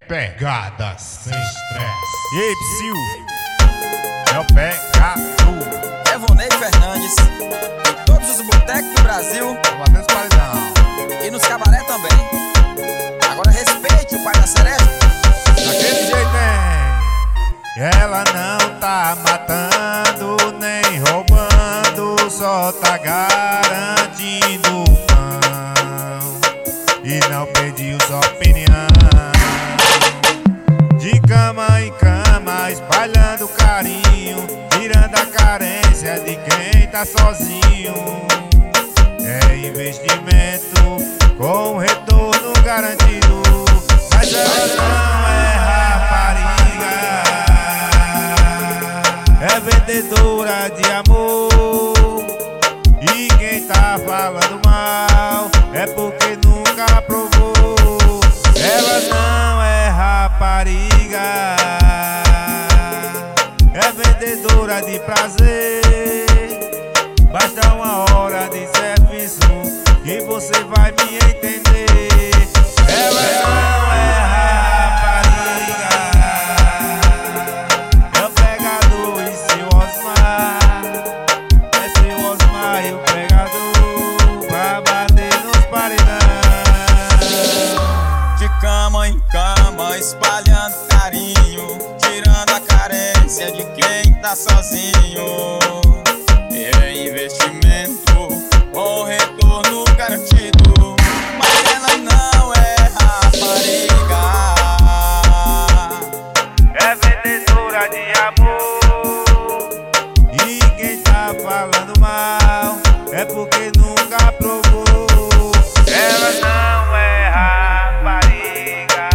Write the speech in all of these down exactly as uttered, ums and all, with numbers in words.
Pegada sem estresse. E aí, Psyu? É o Pegado. É Vonei Fernandes. Em todos os botecos do Brasil. Tô batendo os paredão. E nos cabaré também. Agora respeite o pai da seresta. Daquele jeito, hein? Ela não tá matando nem roubando, só tá garantindo o pão. E não pediu sua opinião. De cama em cama, espalhando carinho, tirando a carência de quem tá sozinho. É investimento com retorno garantido. Mas ela não é rapariga, é vendedora de amor. E quem tá falando mal é porque nunca provou. Ela não é rapariga, é vendedora de prazer. Basta uma hora de serviço que você vai me entender. Ela não é rapariga, é o Pegador e seu Osmar. É seu Osmar e o Pegador pra bater nos paredão. De cama em cama, espalhando carinho, tirando a carência de quem tá sozinho. É investimento com retorno garantido. Mas ela não é rapariga, É vendedora de amor. E quem tá falando mal é porque nunca provou. Ela não é rapariga,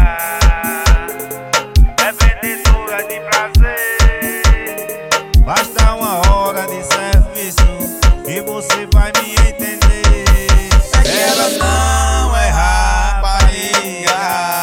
é vendedora de prazer. Basta uma hora de serviço e você vai me entender. é que ela não é rapariga,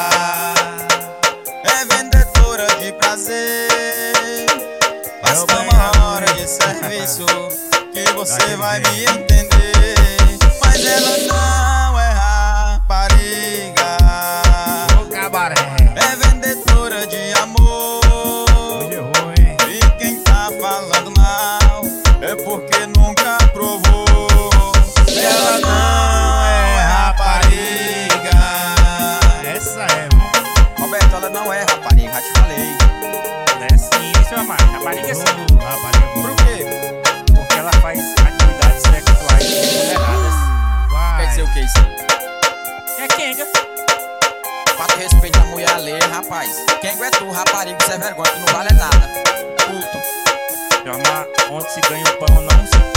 é vendedora de prazer. Basta uma hora de serviço que você vai me entender. Mas ela não é rapariga, O cabaré. é vendedora de amor. Hoje errou, hein? E quem tá falando mal é porque nunca provou. Ela não é rapariga. Essa é, mano. Roberto, ela não é rapariga, já te falei. É sim, seu amado. Rapariga é sim. Ô, rapariga boa. Por quê? Porque ela faz atividades sexuais remuneradas. Vai. Quer dizer o que isso? É quenga. Pra tu respeitar a mulher alheia, rapaz. Quem é tu, rapariga, você é vergonha, tu não vale nada. Puto. Seu amado, onde se ganha o pão, não se